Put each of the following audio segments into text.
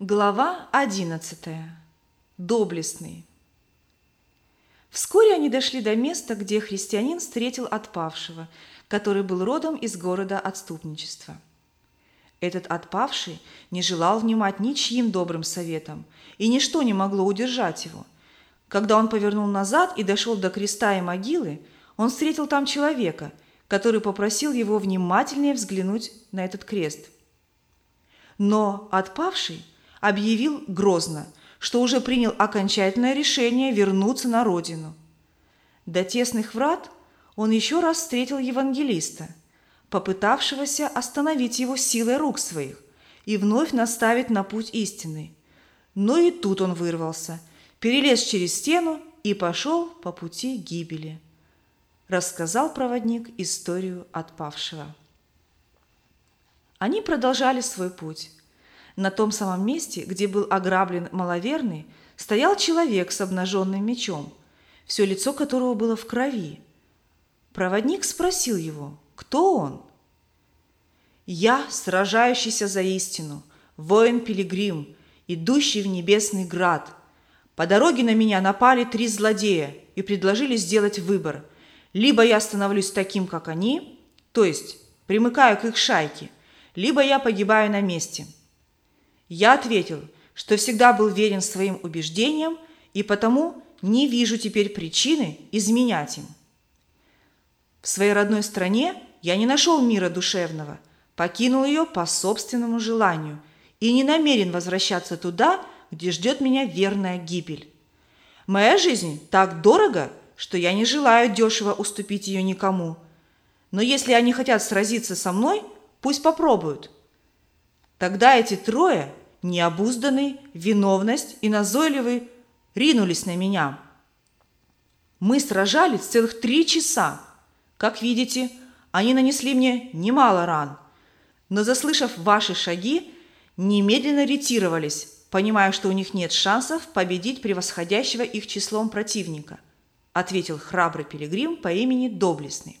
Глава 11. Доблестный. Вскоре они дошли до места, где христианин встретил отпавшего, который был родом из города отступничества. Этот отпавший не желал внимать ничьим добрым советам, и ничто не могло удержать его. Когда он повернул назад и дошел до креста и могилы, он встретил там человека, который попросил его внимательнее взглянуть на этот крест. Но отпавший объявил грозно, что уже принял окончательное решение вернуться на родину. До тесных врат он еще раз встретил евангелиста, попытавшегося остановить его силой рук своих и вновь наставить на путь истинный. Но и тут он вырвался, перелез через стену и пошел по пути гибели. Рассказал проводник историю отпавшего. Они продолжали свой путь. На том самом месте, где был ограблен маловерный, стоял человек с обнаженным мечом, все лицо которого было в крови. Проводник спросил его, кто он? «Я, сражающийся за истину, воин-пилигрим, идущий в небесный град. По дороге на меня напали 3 злодея и предложили сделать выбор. Либо я становлюсь таким, как они, то есть примыкаю к их шайке, либо я погибаю на месте». Я ответил, что всегда был верен своим убеждениям и потому не вижу теперь причины изменять им. В своей родной стране я не нашел мира душевного, покинул ее по собственному желанию и не намерен возвращаться туда, где ждет меня верная гибель. Моя жизнь так дорога, что я не желаю дешево уступить ее никому. Но если они хотят сразиться со мной, пусть попробуют. Тогда эти 3, необузданный, виновность и назойливый, ринулись на меня. Мы сражались целых 3 часа. Как видите, они нанесли мне немало ран, но, заслышав ваши шаги, немедленно ретировались, понимая, что у них нет шансов победить превосходящего их числом противника, ответил храбрый пилигрим по имени Доблестный.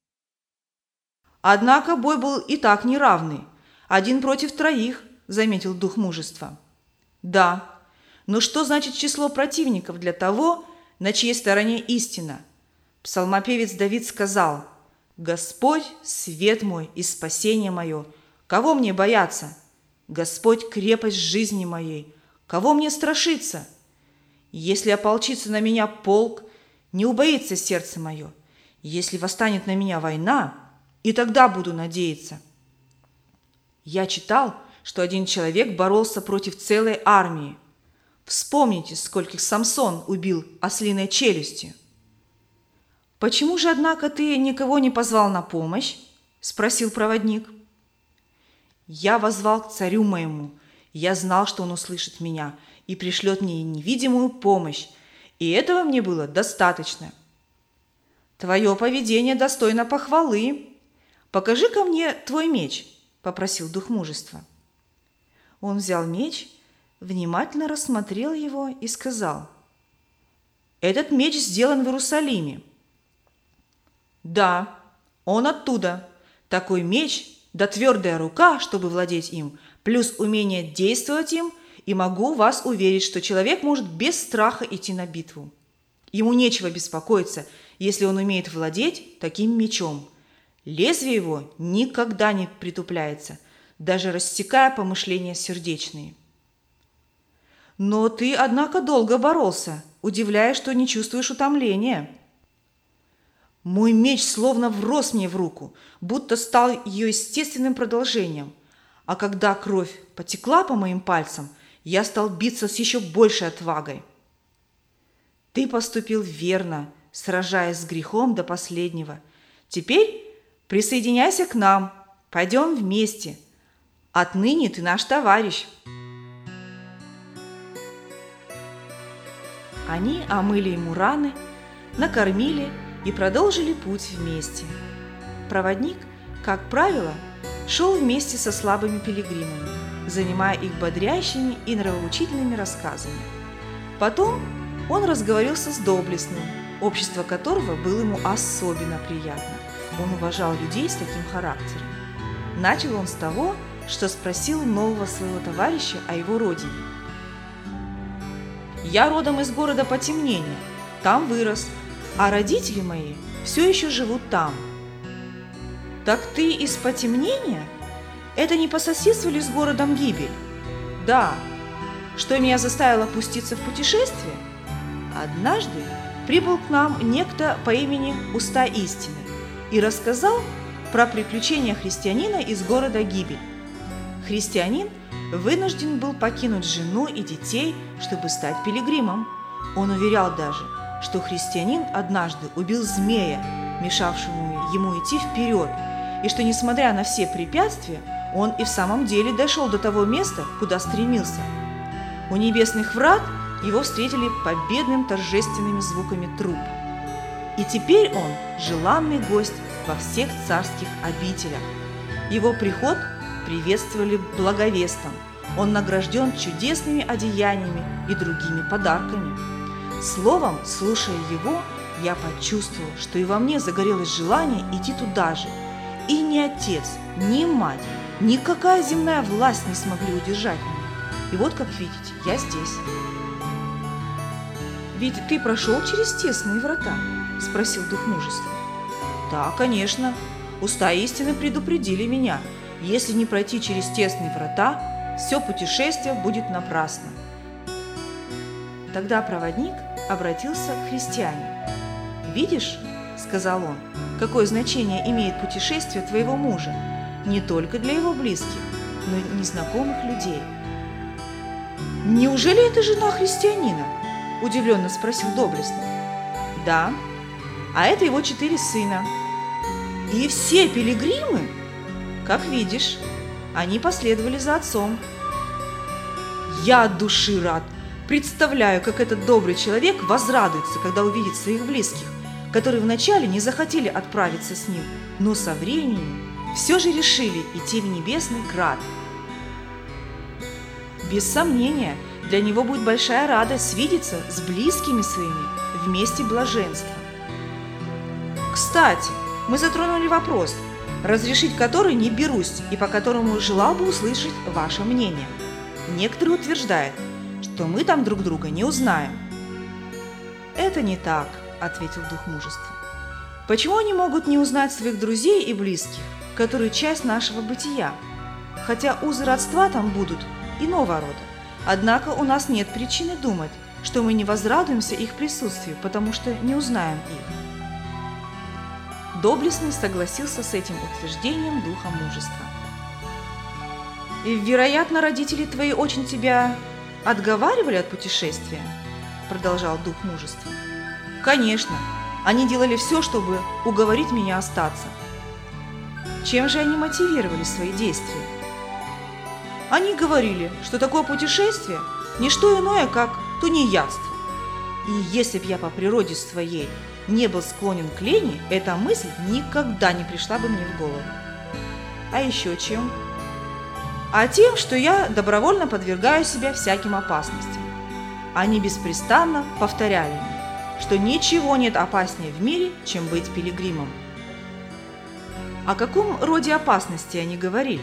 Однако бой был и так неравный, 1 против 3, заметил дух мужества. Да, но что значит число противников для того, на чьей стороне истина? Псалмопевец Давид сказал: «Господь – свет мой и спасение мое, кого мне бояться? Господь – крепость жизни моей, кого мне страшиться? Если ополчится на меня полк, не убоится сердце мое. Если восстанет на меня война, и тогда буду надеяться». Я читал, что один человек боролся против целой армии. Вспомните, скольких Самсон убил ослиной челюстью. «Почему же, однако, ты никого не позвал на помощь?» – спросил проводник. «Я воззвал к царю моему. Я знал, что он услышит меня и пришлет мне невидимую помощь, и этого мне было достаточно». «Твое поведение достойно похвалы. Покажи-ка мне твой меч», – попросил дух мужества. Он взял меч, внимательно рассмотрел его и сказал: «Этот меч сделан в Иерусалиме». «Да, он оттуда. Такой меч, да твердая рука, чтобы владеть им, плюс умение действовать им, и могу вас уверить, что человек может без страха идти на битву. Ему нечего беспокоиться, если он умеет владеть таким мечом. Лезвие его никогда не притупляется, даже рассекая помышления сердечные». «Но ты, однако, долго боролся, удивляясь, что не чувствуешь утомления». «Мой меч словно врос мне в руку, будто стал ее естественным продолжением. А когда кровь потекла по моим пальцам, я стал биться с еще большей отвагой». «Ты поступил верно, сражаясь с грехом до последнего. Теперь присоединяйся к нам, пойдем вместе. Отныне ты наш товарищ». Они омыли ему раны, накормили и продолжили путь вместе. Проводник, как правило, шел вместе со слабыми пилигримами, занимая их бодрящими и нравоучительными рассказами. Потом он разговорился с Доблестным, общество которого было ему особенно приятно. Он уважал людей с таким характером. Начал он с того, что спросил нового своего товарища о его родине. «Я родом из города Потемнения, там вырос, а родители мои все еще живут там». «Так ты из Потемнения? Это не по соседству ли с городом Гибель?» «Да. Что меня заставило пуститься в путешествие? Однажды прибыл к нам некто по имени Уста Истины и рассказал про приключения христианина из города Гибель. Христианин вынужден был покинуть жену и детей, чтобы стать пилигримом. Он уверял даже, что христианин однажды убил змея, мешавшего ему идти вперед, и что, несмотря на все препятствия, он и в самом деле дошел до того места, куда стремился. У небесных врат его встретили победным торжественными звуками труб. И теперь он желанный гость во всех царских обителях. Его приход приветствовали благовестом. Он награжден чудесными одеяниями и другими подарками. Словом, слушая его, я почувствовал, что и во мне загорелось желание идти туда же. И ни отец, ни мать, никакая земная власть не смогли удержать меня. И вот, как видите, я здесь. «Ведь ты прошел через тесные врата?» – спросил дух мужества. «Да, конечно. Уста истины предупредили меня. Если не пройти через тесные врата, все путешествие будет напрасно». Тогда проводник обратился к христиане. «Видишь, – сказал он, – какое значение имеет путешествие твоего мужа, не только для его близких, но и незнакомых людей». «Неужели это жена христианина?» – удивленно спросил доблестный. «Да, а это его 4 сына. И все пилигримы? Как видишь, они последовали за отцом». «Я от души рад. Представляю, как этот добрый человек возрадуется, когда увидит своих близких, которые вначале не захотели отправиться с ним, но со временем все же решили идти в небесный град. Без сомнения, для него будет большая радость видеться с близкими своими в месте блаженства. Кстати, мы затронули вопрос, разрешить который не берусь и по которому желал бы услышать ваше мнение. Некоторые утверждают, что мы там друг друга не узнаем. «Это не так», – ответил дух мужества. «Почему они могут не узнать своих друзей и близких, которые часть нашего бытия? Хотя узы родства там будут иного рода. Однако у нас нет причины думать, что мы не возрадуемся их присутствию, потому что не узнаем их». Доблестный согласился с этим утверждением духа мужества. «И, вероятно, родители твои очень тебя отговаривали от путешествия?» – продолжал дух мужества. «Конечно, они делали все, чтобы уговорить меня остаться». «Чем же они мотивировали свои действия?» «Они говорили, что такое путешествие – не что иное, как тунеядство. И если б я по природе своей не был склонен к лени, эта мысль никогда не пришла бы мне в голову». «А еще чем?» «А тем, что я добровольно подвергаю себя всяким опасностям. Они беспрестанно повторяли мне, что ничего нет опаснее в мире, чем быть пилигримом». «О каком роде опасности они говорили?»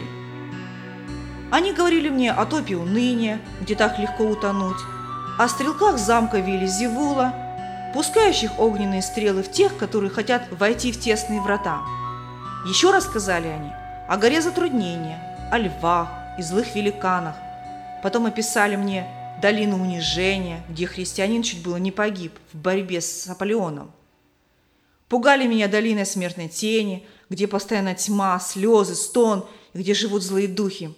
«Они говорили мне о топе уныния, где так легко утонуть, о стрелках замка Вельзевула, пускающих огненные стрелы в тех, которые хотят войти в тесные врата. Еще рассказали они о горе затруднения, о львах и злых великанах. Потом описали мне долину унижения, где христианин чуть было не погиб в борьбе с Аполеоном. Пугали меня долиной смертной тени, где постоянно тьма, слезы, стон, и где живут злые духи.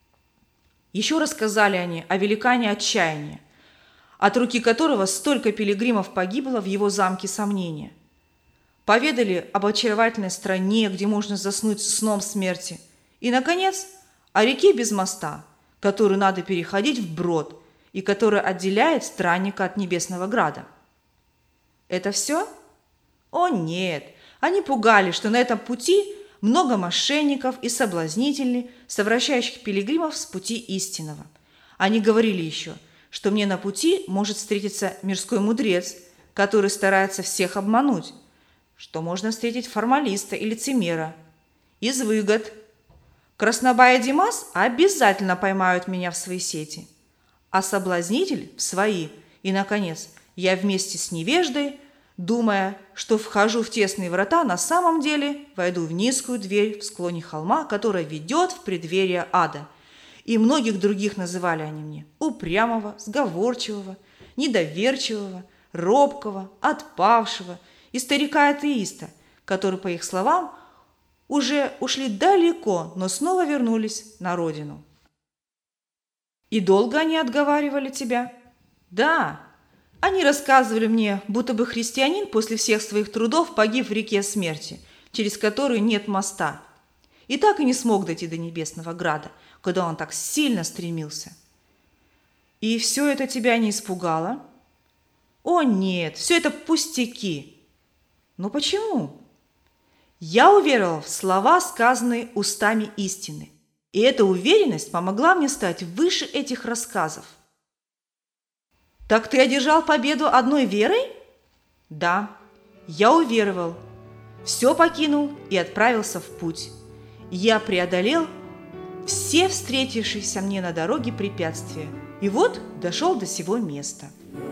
Еще рассказали они о великане отчаяния, от руки которого столько пилигримов погибло в его замке сомнения. Поведали об очаровательной стране, где можно заснуть сном смерти. И, наконец, о реке без моста, которую надо переходить вброд и которая отделяет странника от небесного града. Это все? О нет! Они пугали, что на этом пути много мошенников и соблазнителей, совращающих пилигримов с пути истинного. Они говорили еще, что мне на пути может встретиться мирской мудрец, который старается всех обмануть, что можно встретить формалиста и лицемера. Из выгод: Краснобай и Димас обязательно поймают меня в свои сети, а соблазнитель в свои. И, наконец, я вместе с невеждой, думая, что вхожу в тесные врата, на самом деле войду в низкую дверь в склоне холма, которая ведет в преддверие ада. И многих других называли они мне: упрямого, сговорчивого, недоверчивого, робкого, отпавшего и старика-атеиста, который, по их словам, уже ушли далеко, но снова вернулись на родину. И долго они отговаривали тебя? Да, они рассказывали мне, будто бы христианин после всех своих трудов погиб в реке смерти, через которую нет моста, и так и не смог дойти до Небесного Града, куда он так сильно стремился. И все это тебя не испугало? О нет, все это пустяки. Но почему? Я уверовал в слова, сказанные устами истины, и эта уверенность помогла мне стать выше этих рассказов. Так ты одержал победу одной верой? Да, я уверовал, все покинул и отправился в путь. Я преодолел все встретившиеся мне на дороге препятствия, и вот дошел до сего места.